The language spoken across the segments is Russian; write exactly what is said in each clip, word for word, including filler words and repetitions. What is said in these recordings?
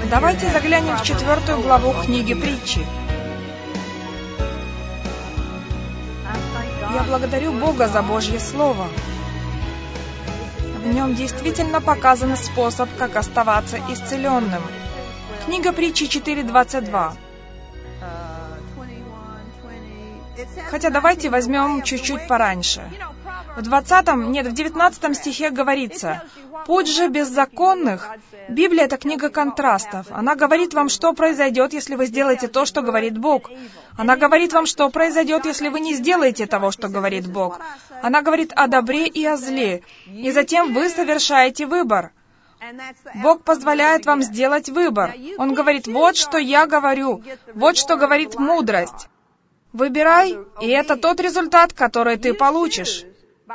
Давайте заглянем в четвертую главу книги Притчи. Я благодарю Бога за Божье Слово. В нем действительно показан способ, как оставаться исцеленным. Книга Притчи четыре двадцать два. Хотя давайте возьмем чуть-чуть пораньше. В двадцатом, нет, в девятнадцатом стихе говорится: «Путь же беззаконных». Библия — это книга контрастов. Она говорит вам, что произойдет, если вы сделаете то, что говорит Бог. Она говорит вам, что произойдет, если вы не сделаете того, что говорит Бог. Она говорит о добре и о зле. И затем вы совершаете выбор. Бог позволяет вам сделать выбор. Он говорит: вот что я говорю, вот что говорит мудрость. Выбирай, и это тот результат, который ты получишь.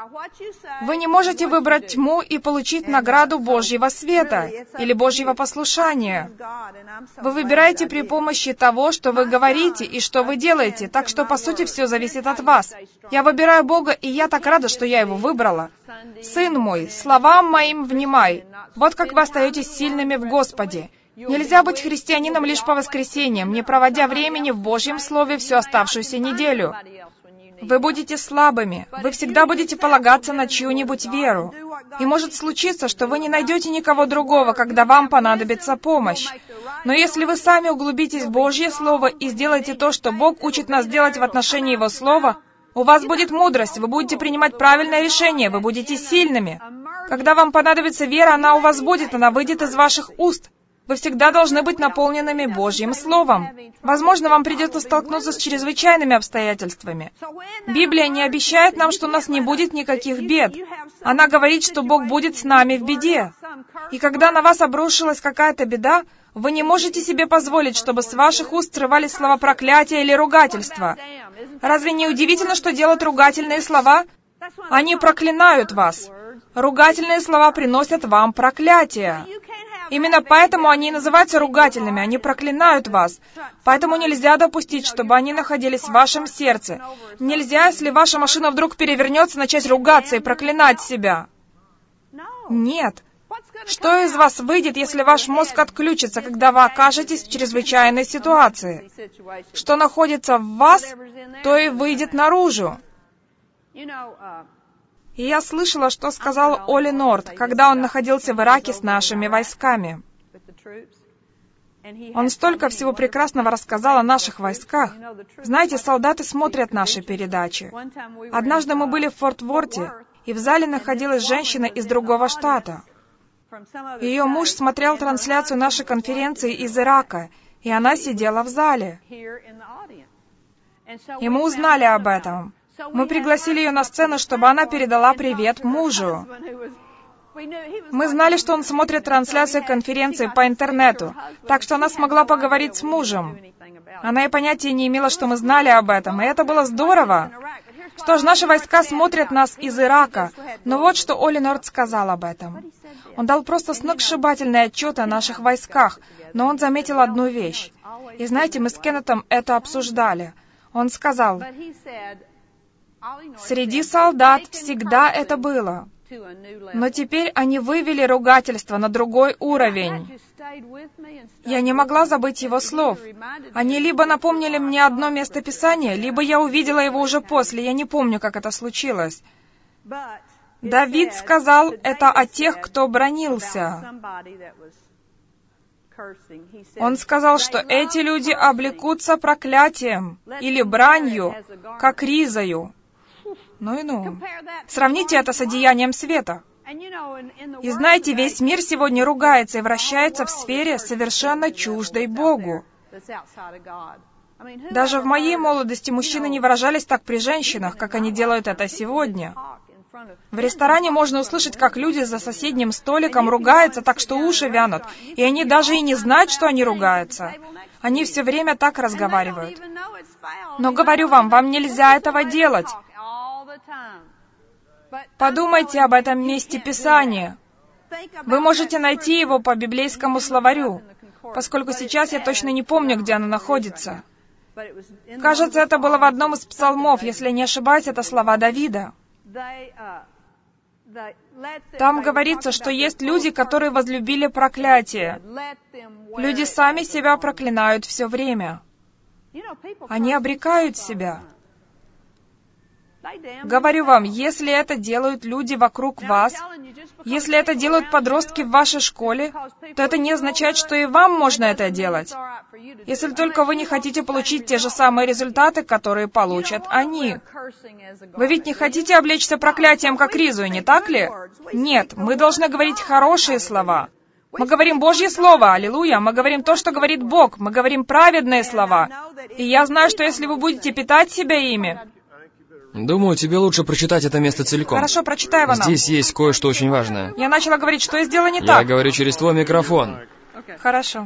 Вы не можете выбрать тьму и получить награду Божьего света или Божьего послушания. Вы выбираете при помощи того, что вы говорите и что вы делаете, так что, по сути, все зависит от вас. Я выбираю Бога, и я так рада, что я Его выбрала. Сын мой, словам моим внимай. Вот как вы остаетесь сильными в Господе. Нельзя быть христианином лишь по воскресеньям, не проводя времени в Божьем Слове всю оставшуюся неделю. Вы будете слабыми, вы всегда будете полагаться на чью-нибудь веру. И может случиться, что вы не найдете никого другого, когда вам понадобится помощь. Но если вы сами углубитесь в Божье Слово и сделаете то, что Бог учит нас делать в отношении Его Слова, у вас будет мудрость, вы будете принимать правильное решение, вы будете сильными. Когда вам понадобится вера, она у вас будет, она выйдет из ваших уст. Вы всегда должны быть наполненными Божьим Словом. Возможно, вам придется столкнуться с чрезвычайными обстоятельствами. Библия не обещает нам, что у нас не будет никаких бед. Она говорит, что Бог будет с нами в беде. И когда на вас обрушилась какая-то беда, вы не можете себе позволить, чтобы с ваших уст срывались слова проклятия или ругательства. Разве не удивительно, что делают ругательные слова? Они проклинают вас. Ругательные слова приносят вам проклятие. Именно поэтому они и называются ругательными, они проклинают вас. Поэтому нельзя допустить, чтобы они находились в вашем сердце. Нельзя, если ваша машина вдруг перевернется, начать ругаться и проклинать себя. Нет. Что из вас выйдет, если ваш мозг отключится, когда вы окажетесь в чрезвычайной ситуации? Что находится в вас, то и выйдет наружу. И я слышала, что сказал Оли Норд, когда он находился в Ираке с нашими войсками. Он столько всего прекрасного рассказал о наших войсках. Знаете, солдаты смотрят наши передачи. Однажды мы были в Форт-Ворте, и в зале находилась женщина из другого штата. Ее муж смотрел трансляцию нашей конференции из Ирака, и она сидела в зале. И мы узнали об этом. Мы пригласили ее на сцену, чтобы она передала привет мужу. Мы знали, что он смотрит трансляцию конференции по интернету, так что она смогла поговорить с мужем. Она и понятия не имела, что мы знали об этом, и это было здорово. Что ж, наши войска смотрят нас из Ирака, но вот что Оли Норд сказал об этом. Он дал просто сногсшибательный отчет о наших войсках, но он заметил одну вещь. И знаете, мы с Кеннетом это обсуждали. Он сказал: «Среди солдат всегда это было. Но теперь они вывели ругательство на другой уровень». Я не могла забыть его слов. Они либо напомнили мне одно место Писания, либо я увидела его уже после, я не помню, как это случилось. Давид сказал это о тех, кто бранился. Он сказал, что эти люди облекутся проклятием или бранью, как ризою. Ну и ну. Сравните это с одеянием света. И знаете, весь мир сегодня ругается и вращается в сфере, совершенно чуждой Богу. Даже в моей молодости мужчины не выражались так при женщинах, как они делают это сегодня. В ресторане можно услышать, как люди за соседним столиком ругаются так, что уши вянут, и они даже и не знают, что они ругаются. Они все время так разговаривают. Но говорю вам, вам нельзя этого делать. Подумайте об этом месте Писания. Вы можете найти его по библейскому словарю, поскольку сейчас я точно не помню, где оно находится. Кажется, это было в одном из псалмов, если не ошибаюсь, это слова Давида. Там говорится, что есть люди, которые возлюбили проклятие. Люди сами себя проклинают все время. Они обрекают себя. Говорю вам, если это делают люди вокруг вас, если это делают подростки в вашей школе, то это не означает, что и вам можно это делать. Если только вы не хотите получить те же самые результаты, которые получат они. Вы ведь не хотите облечься проклятием, как Ризую, не так ли? Нет, мы должны говорить хорошие слова. Мы говорим Божье Слово, аллилуйя, мы говорим то, что говорит Бог, мы говорим праведные слова. И я знаю, что если вы будете питать себя ими... Думаю, тебе лучше прочитать это место целиком. Хорошо, прочитай его нам. Здесь есть кое-что очень важное. Я начала говорить, что я сделала не Я так. говорю через твой микрофон. Хорошо.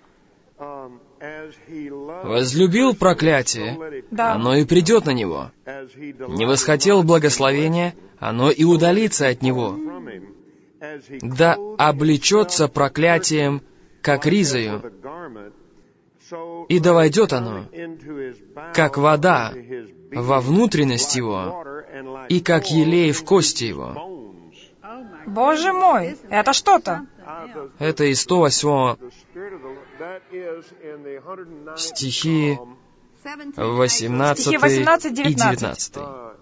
Возлюбил проклятие, Да. оно и придет на него. Не восхотел благословения, оно и удалится от него. Да облечется проклятием, как Ризою, и да войдет оно, как вода, во внутренность его, и как елей в кости его. Боже мой, это что-то. Это из сто восьмого стихи восемнадцатый и девятнадцатый.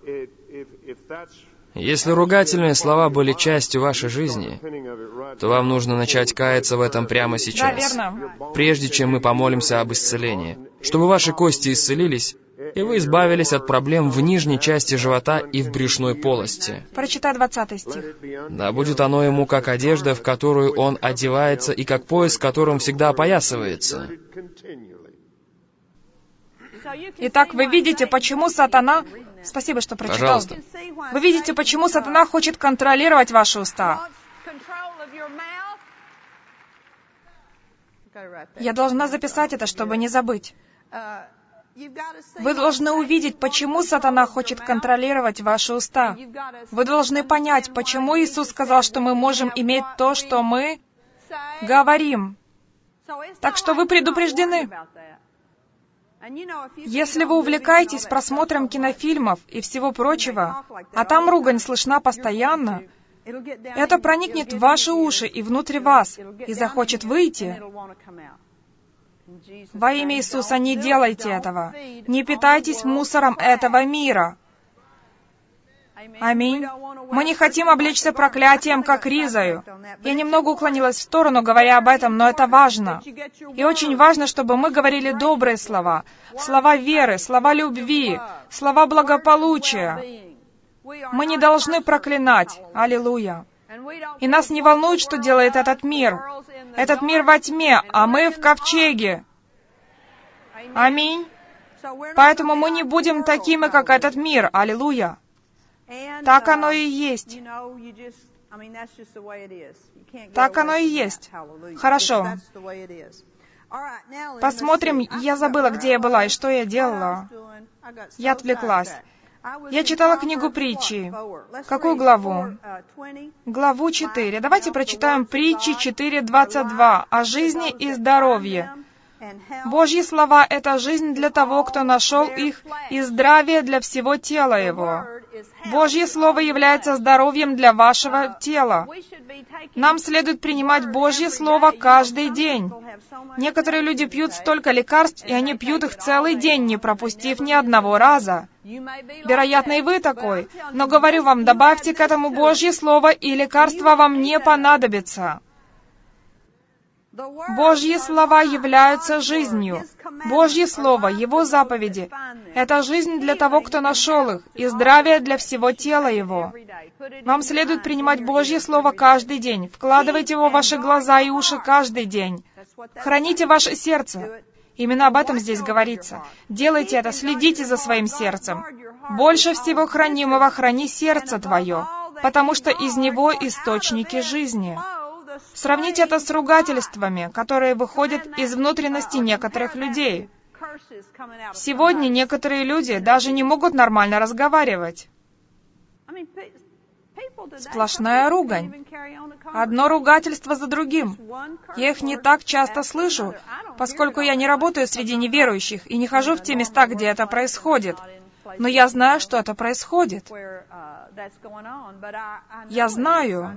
Если ругательные слова были частью вашей жизни, то вам нужно начать каяться в этом прямо сейчас, Да, верно. прежде чем мы помолимся об исцелении, чтобы ваши кости исцелились, и вы избавились от проблем в нижней части живота и в брюшной полости. Прочитай двадцатый стих. Да будет оно ему как одежда, в которую он одевается, и как пояс, которым всегда опоясывается. Итак, вы видите, почему сатана... Спасибо, что прочитал. Пожалуйста. Вы видите, почему сатана хочет контролировать ваши уста. Я должна записать это, чтобы не забыть. Вы должны увидеть, почему сатана хочет контролировать ваши уста. Вы должны понять, почему Иисус сказал, что мы можем иметь то, что мы говорим. Так что вы предупреждены. Если вы увлекаетесь просмотром кинофильмов и всего прочего, а там ругань слышна постоянно, это проникнет в ваши уши и внутрь вас, и захочет выйти. Во имя Иисуса не делайте этого. Не питайтесь мусором этого мира. Аминь. Мы не хотим облечься проклятием, как Ризою. Я немного уклонилась в сторону, говоря об этом, но это важно. И очень важно, чтобы мы говорили добрые слова, слова веры, слова любви, слова благополучия. Мы не должны проклинать. Аллилуйя. И нас не волнует, что делает этот мир. Этот мир во тьме, а мы в ковчеге. Аминь. Поэтому мы не будем такими, как этот мир. Аллилуйя. Так оно и есть. Так оно и есть. Хорошо. Посмотрим, я забыла, где я была и что я делала. Я отвлеклась. Я читала книгу притчи. Какую главу? Главу четыре. Давайте прочитаем притчи четыре двадцать два о жизни и здоровье. Божьи слова — это жизнь для того, кто нашел их, и здравие для всего тела его. Божье Слово является здоровьем для вашего тела. Нам следует принимать Божье Слово каждый день. Некоторые люди пьют столько лекарств, и они пьют их целый день, не пропустив ни одного раза. Вероятно, и вы такой. Но говорю вам, добавьте к этому Божье Слово, и лекарства вам не понадобится. Божьи слова являются жизнью. Божье Слово, Его заповеди — это жизнь для того, кто нашел их, и здравие для всего тела его. Вам следует принимать Божье Слово каждый день. Вкладывайте его в ваши глаза и уши каждый день. Храните ваше сердце. Именно об этом здесь говорится. Делайте это, следите за своим сердцем. Больше всего хранимого храни сердце твое, потому что из него источники жизни. Сравните это с ругательствами, которые выходят из внутренности некоторых людей. Сегодня некоторые люди даже не могут нормально разговаривать. Сплошная ругань. Одно ругательство за другим. Я их не так часто слышу, поскольку я не работаю среди неверующих и не хожу в те места, где это происходит. Но я знаю, что это происходит. Я знаю.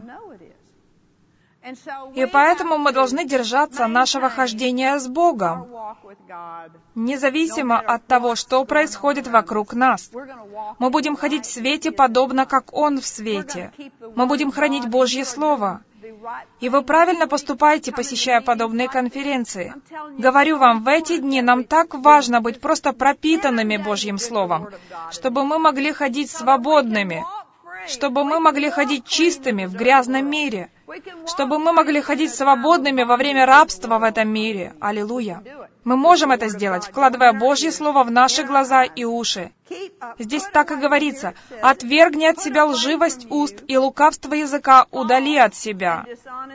И поэтому мы должны держаться нашего хождения с Богом, независимо от того, что происходит вокруг нас. Мы будем ходить в свете, подобно как Он в свете. Мы будем хранить Божье Слово. И вы правильно поступаете, посещая подобные конференции. Говорю вам, в эти дни нам так важно быть просто пропитанными Божьим Словом, чтобы мы могли ходить свободными, чтобы мы могли ходить чистыми в грязном мире, чтобы мы могли ходить свободными во время рабства в этом мире. Аллилуйя! Мы можем это сделать, вкладывая Божье Слово в наши глаза и уши. Здесь так и говорится: «Отвергни от себя лживость уст и лукавство языка удали от себя».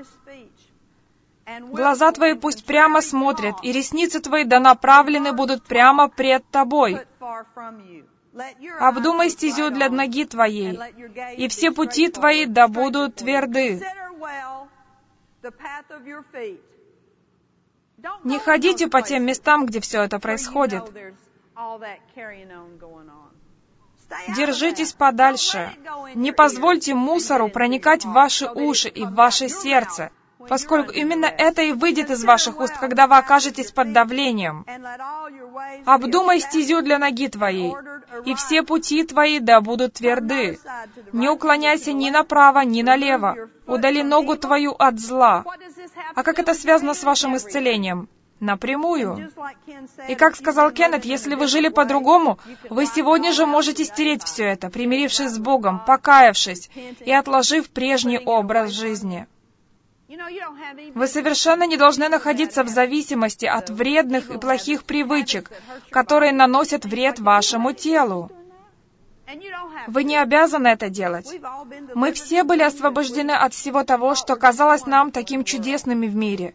Глаза твои пусть прямо смотрят, и ресницы твои да направлены будут прямо пред тобой. Обдумай стезю для ноги твоей, и все пути твои да будут тверды. Не ходите по тем местам, где все это происходит. Держитесь подальше. Не позвольте мусору проникать в ваши уши и в ваше сердце, поскольку именно это и выйдет из ваших уст, когда вы окажетесь под давлением. Обдумай стезю для ноги твоей, и все пути твои да будут тверды. Не уклоняйся ни направо, ни налево. Удали ногу твою от зла. А как это связано с вашим исцелением? Напрямую. И как сказал Кеннет, если вы жили по-другому, вы сегодня же можете стереть все это, примирившись с Богом, покаявшись и отложив прежний образ жизни. Вы совершенно не должны находиться в зависимости от вредных и плохих привычек, которые наносят вред вашему телу. Вы не обязаны это делать. Мы все были освобождены от всего того, что казалось нам таким чудесным в мире.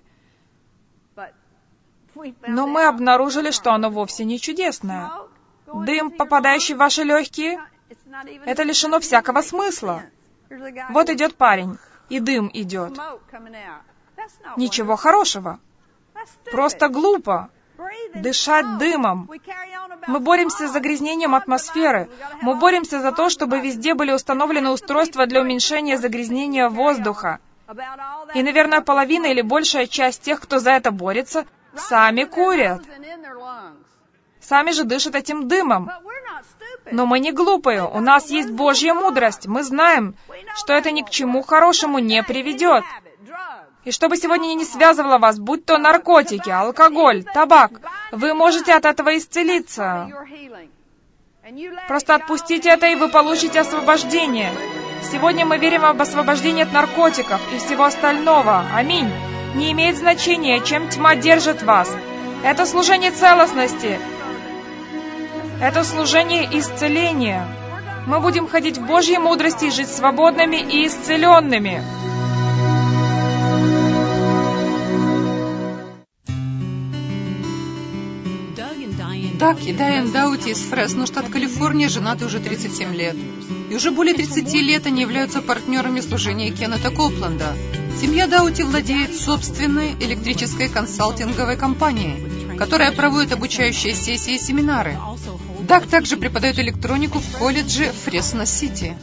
Но мы обнаружили, что оно вовсе не чудесное. Дым, попадающий в ваши легкие, это лишено всякого смысла. Вот идет парень, и дым идет. Ничего хорошего. Просто глупо. Дышать дымом. Мы боремся с загрязнением атмосферы. Мы боремся за то, чтобы везде были установлены устройства для уменьшения загрязнения воздуха. И, наверное, половина или большая часть тех, кто за это борется, сами курят. Сами же дышат этим дымом. Но мы не глупые, у нас есть Божья мудрость. Мы знаем, что это ни к чему хорошему не приведет. И что бы сегодня ни связывало вас, будь то наркотики, алкоголь, табак, вы можете от этого исцелиться. Просто отпустите это, и вы получите освобождение. Сегодня мы верим об освобождении от наркотиков и всего остального. Аминь. Не имеет значения, чем тьма держит вас. Это служение целостности. Это служение исцеления. Мы будем ходить в Божьей мудрости и жить свободными и исцеленными. Даг и Дайан Даути из Фресно, штат Калифорния, женаты уже тридцать семь лет. И уже более тридцати лет они являются партнерами служения Кеннета Копленда. Семья Даути владеет собственной электрической консалтинговой компанией, которая проводит обучающие сессии и семинары. Даг также преподает электронику в колледже Фресно-Сити.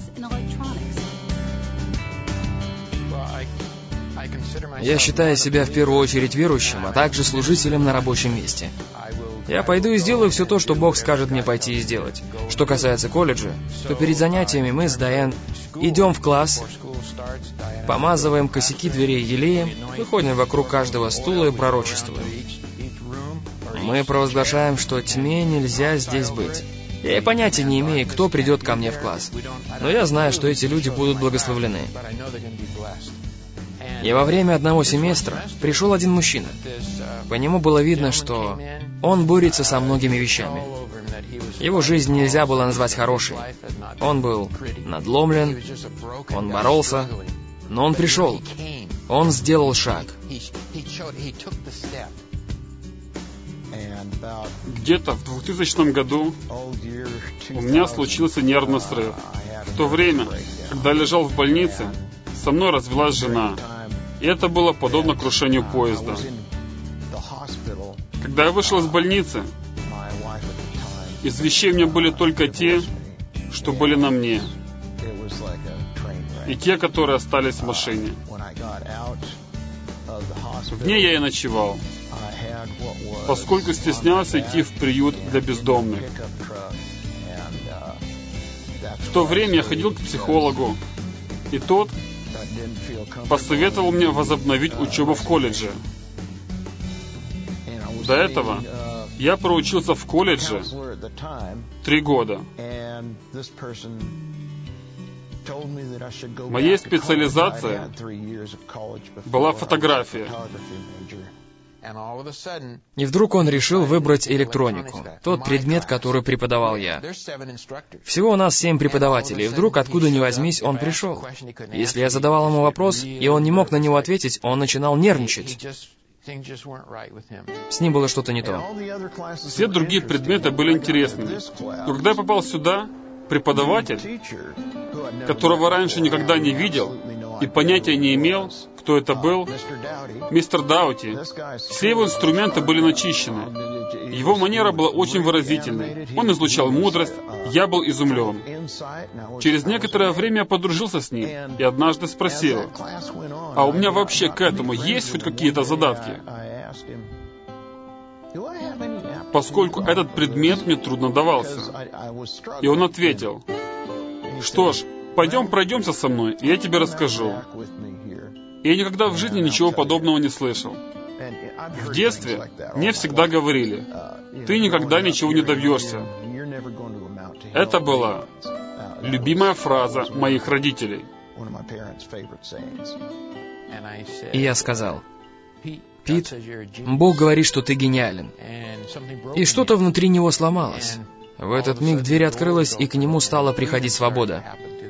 Я считаю себя в первую очередь верующим, а также служителем на рабочем месте. Я пойду и сделаю все то, что Бог скажет мне пойти и сделать. Что касается колледжа, то перед занятиями мы с Дайан идем в класс, помазываем косяки дверей елеем, выходим вокруг каждого стула и пророчествуем. Мы провозглашаем, что тьме нельзя здесь быть. Я и понятия не имею, кто придет ко мне в класс. Но я знаю, что эти люди будут благословлены. И во время одного семестра пришел один мужчина. По нему было видно, что он борется со многими вещами. Его жизнь нельзя было назвать хорошей. Он был надломлен, он боролся, но он пришел. Он сделал шаг. Где-то в двухтысячном году у меня случился нервный срыв. В то время, когда я лежал в больнице, со мной развелась жена. И это было подобно крушению поезда. Когда я вышел из больницы, Из вещей у меня были только те, что были на мне, и те, которые остались в машине. В ней я и ночевал, поскольку стеснялся идти в приют для бездомных. В то время я ходил к психологу, и тот посоветовал мне возобновить учебу в колледже. До этого я проучился в колледже три года. Моей специализацией была фотография. И вдруг он решил выбрать электронику, тот предмет, который преподавал я. Всего у нас семь преподавателей, и вдруг, откуда ни возьмись, он пришел. Если я задавал ему вопрос, и он не мог на него ответить, он начинал нервничать. С ним было что-то не то. Все другие предметы были интересными. Но когда я попал сюда, преподаватель, которого раньше никогда не видел и понятия не имел, кто это был, мистер Даути, все его инструменты были начищены. Его манера была очень выразительной. Он излучал мудрость, я был изумлен. Через некоторое время я подружился с ним и однажды спросил: «А у меня вообще к этому есть хоть какие-то задатки?» Поскольку этот предмет мне трудно давался. И он ответил: «Что ж, пойдем пройдемся со мной, и я тебе расскажу». И я никогда в жизни ничего подобного не слышал. В детстве мне всегда говорили: «Ты никогда ничего не добьешься». Это была любимая фраза моих родителей. И я сказал: «Пит, Бог говорит, что ты гениален». И что-то внутри него сломалось. В этот миг дверь открылась, и к нему стала приходить свобода.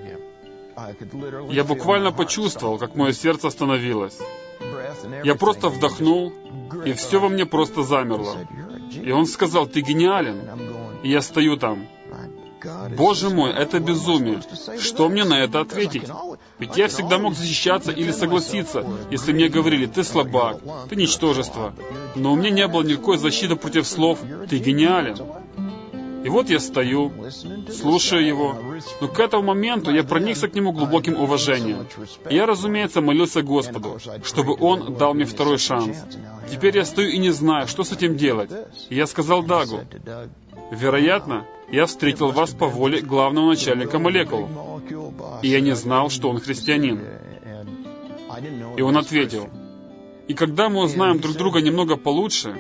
Я буквально почувствовал, как мое сердце остановилось. Я просто вдохнул, и все во мне просто замерло. И он сказал: «Ты гениален». И я стою там. Боже мой, это безумие. Что мне на это ответить? Ведь я всегда мог защищаться или согласиться, если мне говорили: «Ты слабак, ты ничтожество». Но у меня не было никакой защиты против слов «Ты гениален». И вот я стою, слушаю его, но к этому моменту я проникся к нему глубоким уважением. И я, разумеется, молился Господу, чтобы Он дал мне второй шанс. Теперь я стою и не знаю, что с этим делать. И я сказал Дагу: «Вероятно, я встретил вас по воле главного начальника молекул, и я не знал, что он христианин». И он ответил: «И когда мы узнаем друг друга немного получше,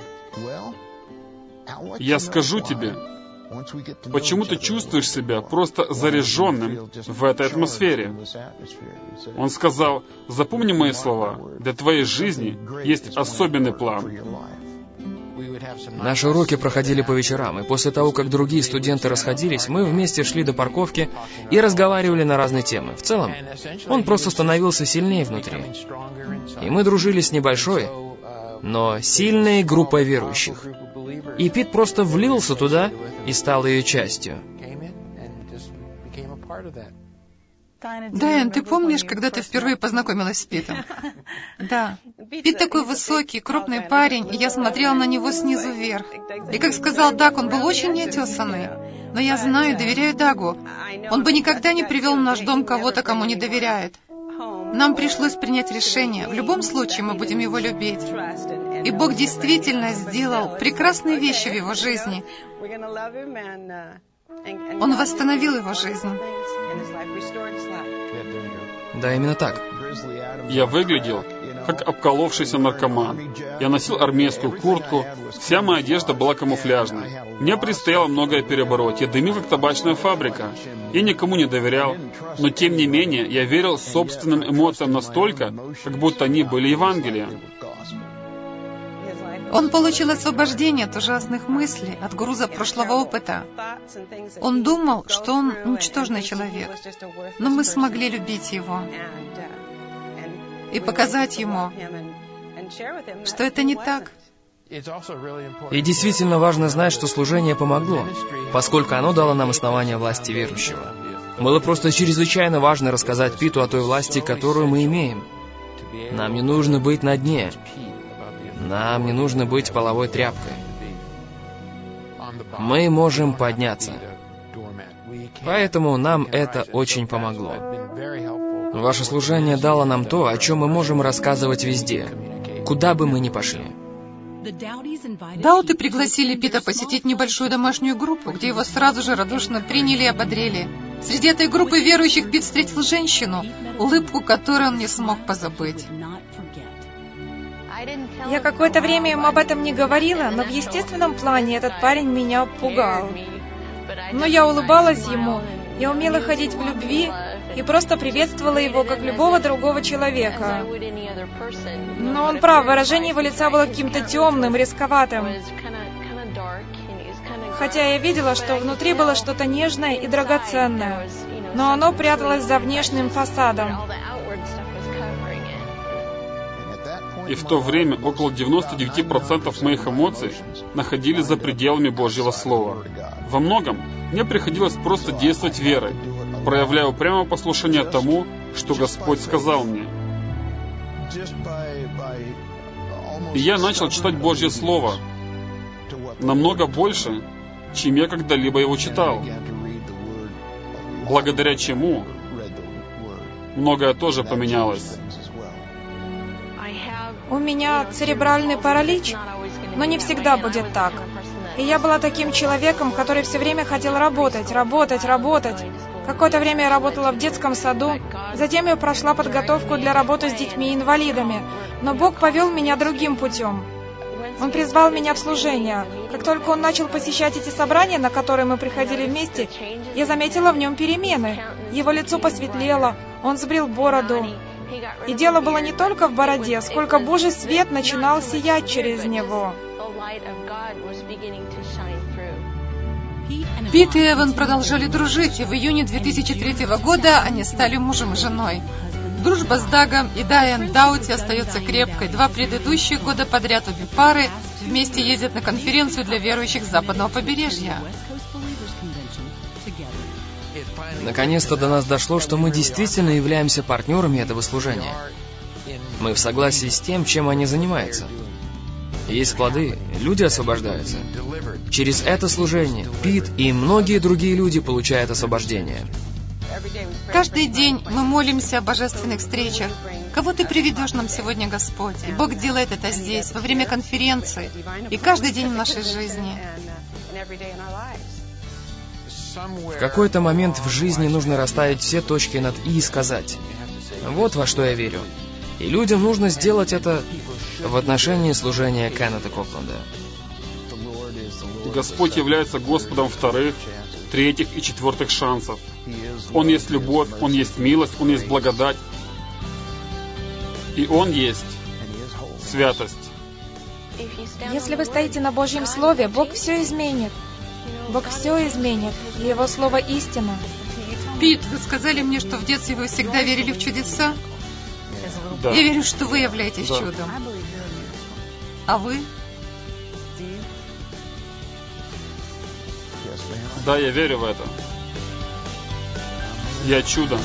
я скажу тебе, почему ты чувствуешь себя просто заряженным в этой атмосфере». Он сказал: «Запомни мои слова, для твоей жизни есть особенный план». Наши уроки проходили по вечерам, и после того, как другие студенты расходились, мы вместе шли до парковки и разговаривали на разные темы. В целом, он просто становился сильнее внутри. И мы дружили с небольшой, но сильной группой верующих. И Пит просто влился туда и стал ее частью. Дайан, ты помнишь, когда ты впервые познакомилась с Питом? Да. Пит такой высокий, крупный парень, и я смотрела на него снизу вверх. И, как сказал Даг, он был очень неотесанный. Но я знаю и доверяю Дагу. Он бы никогда не привел в наш дом кого-то, кому не доверяет. Нам пришлось принять решение. В любом случае мы будем его любить. И Бог действительно сделал прекрасные вещи в его жизни. Он восстановил его жизнь. Да, именно так. Я выглядел как обколовшийся наркоман. Я носил армейскую куртку, вся моя одежда была камуфляжной. Мне предстояло многое перебороть. Я дымил, как табачная фабрика. Я никому не доверял, но тем не менее я верил собственным эмоциям настолько, как будто они были Евангелием. Он получил освобождение от ужасных мыслей, от груза прошлого опыта. Он думал, что он ничтожный человек, но мы смогли любить его и показать ему, что это не так. И действительно важно знать, что служение помогло, поскольку оно дало нам основание власти верующего. Было просто чрезвычайно важно рассказать Питу о той власти, которую мы имеем. Нам не нужно быть на дне. Нам не нужно быть половой тряпкой. мы можем подняться. Поэтому нам это очень помогло. Ваше служение дало нам то, о чем мы можем рассказывать везде, куда бы мы ни пошли. Дауты пригласили Пита посетить небольшую домашнюю группу, где его сразу же радушно приняли и ободрили. Среди этой группы верующих Пит встретил женщину, улыбку которой он не смог позабыть. Я какое-то время ему об этом не говорила, но в естественном плане этот парень меня пугал. Но я улыбалась ему, я умела ходить в любви и просто приветствовала его, как любого другого человека. Но он прав, выражение его лица было каким-то темным, рисковатым. Хотя я видела, что внутри было что-то нежное и драгоценное, но оно пряталось за внешним фасадом. И в то время около девяноста девяти процентов моих эмоций находились за пределами Божьего Слова. Во многом мне приходилось просто действовать верой, проявляя упрямое послушание тому, что Господь сказал мне. И я начал читать Божье Слово намного больше, чем я когда-либо его читал. Благодаря чему многое тоже поменялось. У меня церебральный паралич, но не всегда будет так. И я была таким человеком, который все время хотел работать, работать, работать. Какое-то время я работала в детском саду, затем я прошла подготовку для работы с детьми-инвалидами, но Бог повел меня другим путем. Он призвал меня в служение. Как только Он начал посещать эти собрания, на которые мы приходили вместе, я заметила в нем перемены. Его лицо посветлело, он сбрил бороду. И дело было не только в бороде, сколько Божий свет начинал сиять через него. Пит и Эван продолжали дружить, и в июне две тысячи третьего года они стали мужем и женой. Дружба с Дагом и Дайан Даути остается крепкой. Два предыдущих года подряд обе пары вместе ездят на конференцию для верующих с западного побережья. Наконец-то до нас дошло, что мы действительно являемся партнерами этого служения. Мы в согласии с тем, чем они занимаются. Есть склады, люди освобождаются. Через это служение Пит и многие другие люди получают освобождение. Каждый день мы молимся о божественных встречах. Кого Ты приведешь нам сегодня, Господь? И Бог делает это здесь, во время конференции, и каждый день в нашей жизни. В какой-то момент в жизни нужно расставить все точки над «и» и сказать: вот во что я верю. И людям нужно сделать это в отношении служения Кеннета Копленда. Господь является Господом вторых, третьих и четвертых шансов. Он есть любовь, Он есть милость, Он есть благодать. И Он есть святость. Если вы стоите на Божьем Слове, Бог все изменит. Бог все изменит, и Его Слово истина. Пит, вы сказали мне, что в детстве вы всегда верили в чудеса? Да. Я верю, что вы являетесь Да. чудом. А вы? Да, я верю в это. Я чудо.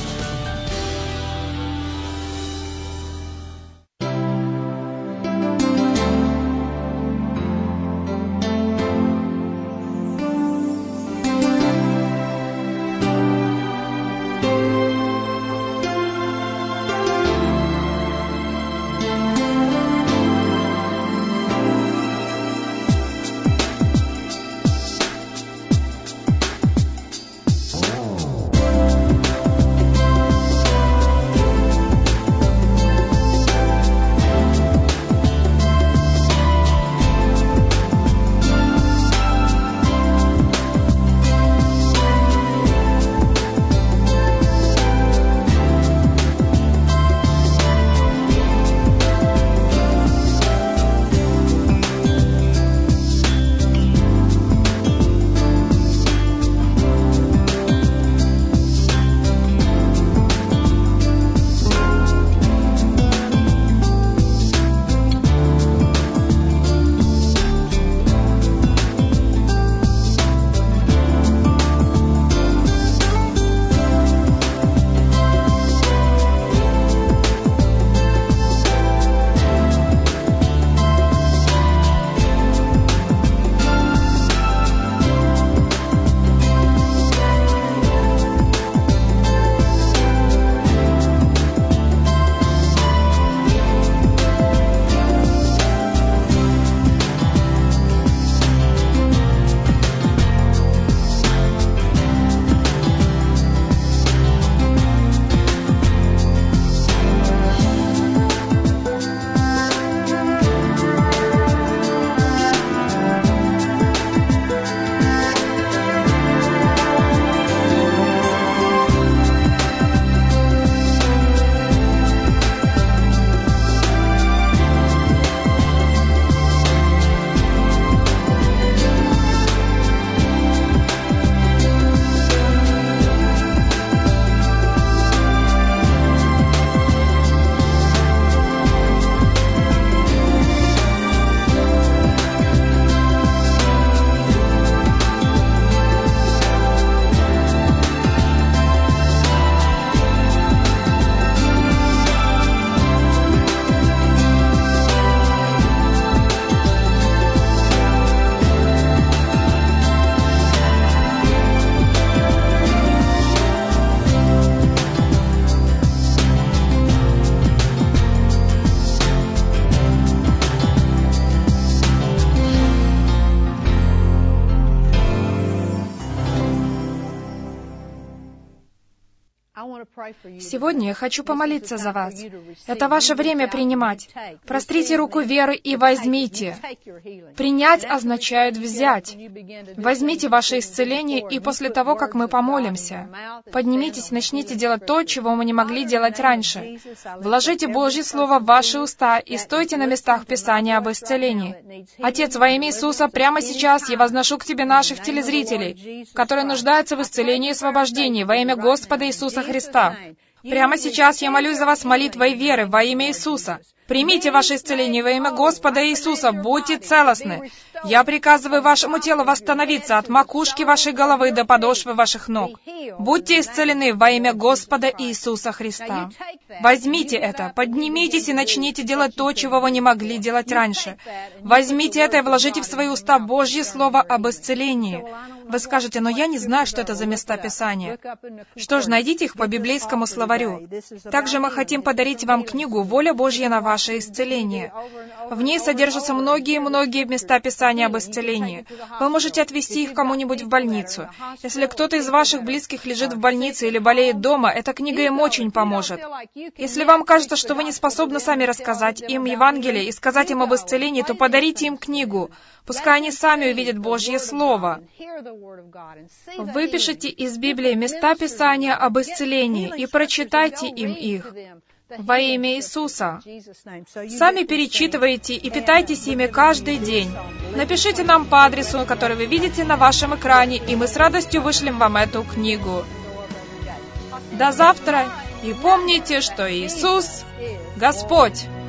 Сегодня я хочу помолиться за вас. Это ваше время принимать. Прострите руку веры и возьмите. Принять означает взять. Возьмите ваше исцеление, и после того, как мы помолимся, поднимитесь и начните делать то, чего мы не могли делать раньше. Вложите Божье Слово в ваши уста и стойте на местах Писания об исцелении. Отец, во имя Иисуса, прямо сейчас я возношу к Тебе наших телезрителей, которые нуждаются в исцелении и освобождении во имя Господа Иисуса Христа. Прямо сейчас я молюсь за вас молитвой веры во имя Иисуса. Примите ваше исцеление во имя Господа Иисуса. Будьте целостны. Я приказываю вашему телу восстановиться от макушки вашей головы до подошвы ваших ног. Будьте исцелены во имя Господа Иисуса Христа. Возьмите это, поднимитесь и начните делать то, чего вы не могли делать раньше. Возьмите это и вложите в свои уста Божье Слово об исцелении. Вы скажете, но я не знаю, что это за места Писания. Что ж, найдите их по библейскому словарю. Также мы хотим подарить вам книгу «Воля Божья на ваше исцеление». В ней содержатся многие-многие места Писания об исцелении. Вы можете отвезти их кому-нибудь в больницу. Если кто-то из ваших близких лежит в больнице или болеет дома, эта книга им очень поможет. Если вам кажется, что вы не способны сами рассказать им Евангелие и сказать им об исцелении, то подарите им книгу. Пускай они сами увидят Божье Слово. Выпишите из Библии места Писания об исцелении и прочитайте им их во имя Иисуса. Сами перечитывайте и питайтесь ими каждый день. Напишите нам по адресу, который вы видите на вашем экране, и мы с радостью вышлем вам эту книгу. До завтра, и помните, что Иисус — Господь!